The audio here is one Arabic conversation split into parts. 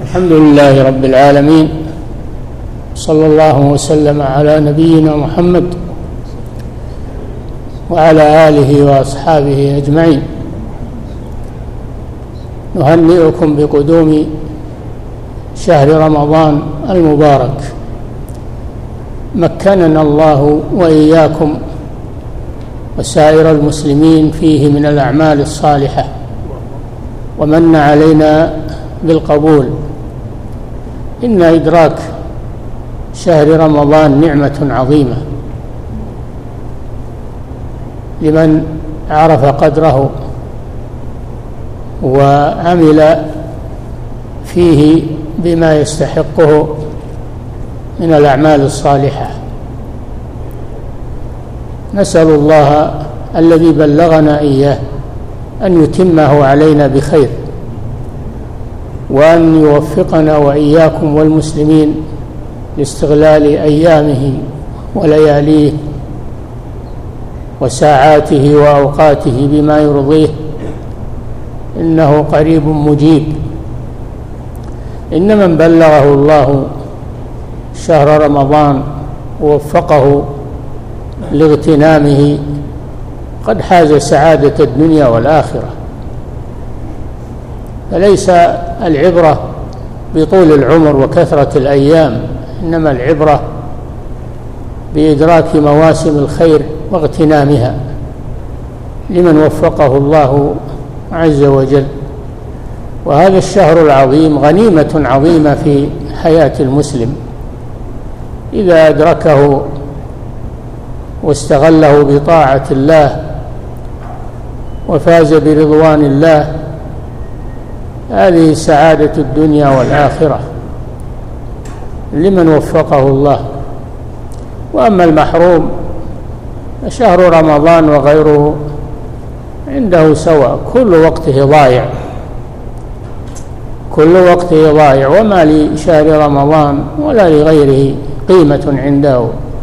الحمد لله رب العالمين، صلى الله وسلم على نبينا محمد وعلى آله وأصحابه أجمعين. نهنئكم بقدوم شهر رمضان المبارك، مكننا الله وإياكم وسائر المسلمين فيه من الأعمال الصالحة، ومن علينا بالقبول. إن إدراك شهر رمضان نعمة عظيمة لمن عرف قدره وعمل فيه بما يستحقه من الأعمال الصالحة. نسأل الله الذي بلغنا إياه أن يتمه علينا بخير، وأن يوفقنا وإياكم والمسلمين لاستغلال أيامه ولياليه وساعاته وأوقاته بما يرضيه، إنه قريب مجيب. إن من بلغه الله شهر رمضان ووفقه لاغتنامه قد حاز سعادة الدنيا والآخرة. فليس العبرة بطول العمر وكثرة الأيام، إنما العبرة بإدراك مواسم الخير واغتنامها لمن وفقه الله عز وجل. وهذا الشهر العظيم غنيمة عظيمة في حياة المسلم إذا أدركه واستغله بطاعة الله وفاز برضوان الله. هذه سعادة الدنيا والآخرة لمن وفقه الله. وأما المحروم فشهر رمضان وغيره عنده سواء، كل وقته ضايع، كل وقته ضايع، وما لشهر رمضان ولا لغيره قيمة عنده.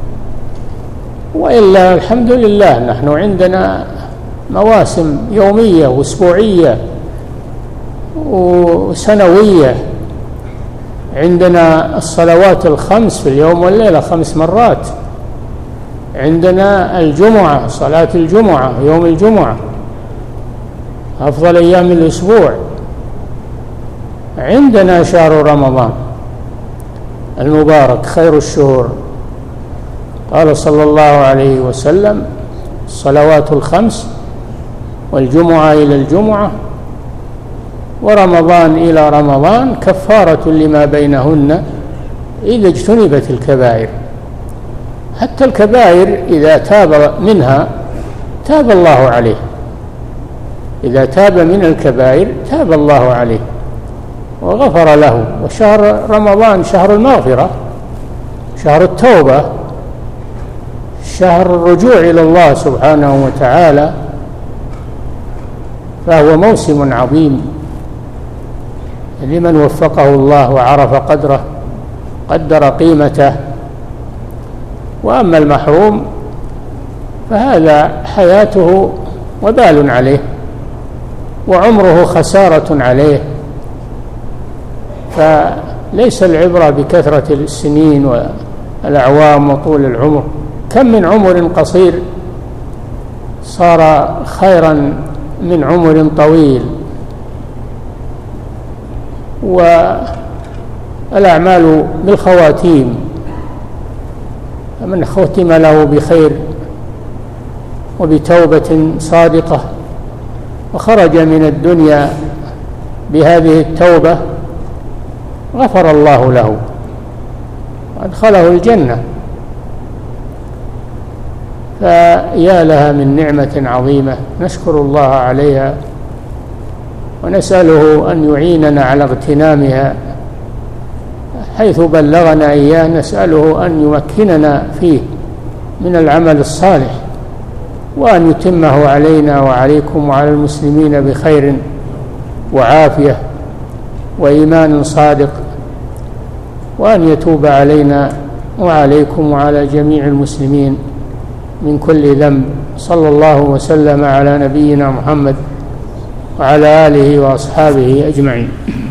وإلا الحمد لله نحن عندنا مواسم يومية وأسبوعية وسنوية. عندنا الصلوات الخمس في اليوم والليلة 5 مرات. عندنا الجمعة، صلاة الجمعة يوم الجمعة أفضل أيام الأسبوع. عندنا شهر رمضان المبارك خير الشهور. قال صلى الله عليه وسلم: الصلوات الخمس والجمعة إلى الجمعة ورمضان إلى رمضان كفارة لما بينهن إذا اجتنبت الكبائر. حتى الكبائر إذا تاب منها تاب الله عليه، إذا تاب من الكبائر تاب الله عليه وغفر له. وشهر رمضان شهر المغفرة، شهر التوبة، شهر الرجوع إلى الله سبحانه وتعالى. فهو موسم عظيم لمن وفقه الله وعرف قدره، قدر قيمته. وأما المحروم فهذا حياته وبال عليه وعمره خسارة عليه. فليس العبرة بكثرة السنين والأعوام وطول العمر. كم من عمر قصير صار خيرا من عمر طويل. والأعمال بالخواتيم، فمن ختم له بخير وبتوبة صادقة وخرج من الدنيا بهذه التوبة غفر الله له وأدخله الجنة. فيا لها من نعمة عظيمة نشكر الله عليها، ونسأله أن يعيننا على اغتنامها حيث بلغنا إياه. نسأله أن يمكننا فيه من العمل الصالح، وأن يتمه علينا وعليكم وعلى المسلمين بخير وعافية وإيمان صادق، وأن يتوب علينا وعليكم وعلى جميع المسلمين من كل ذنب. صلى الله وسلم على نبينا محمد وعلى آله وأصحابه أجمعين.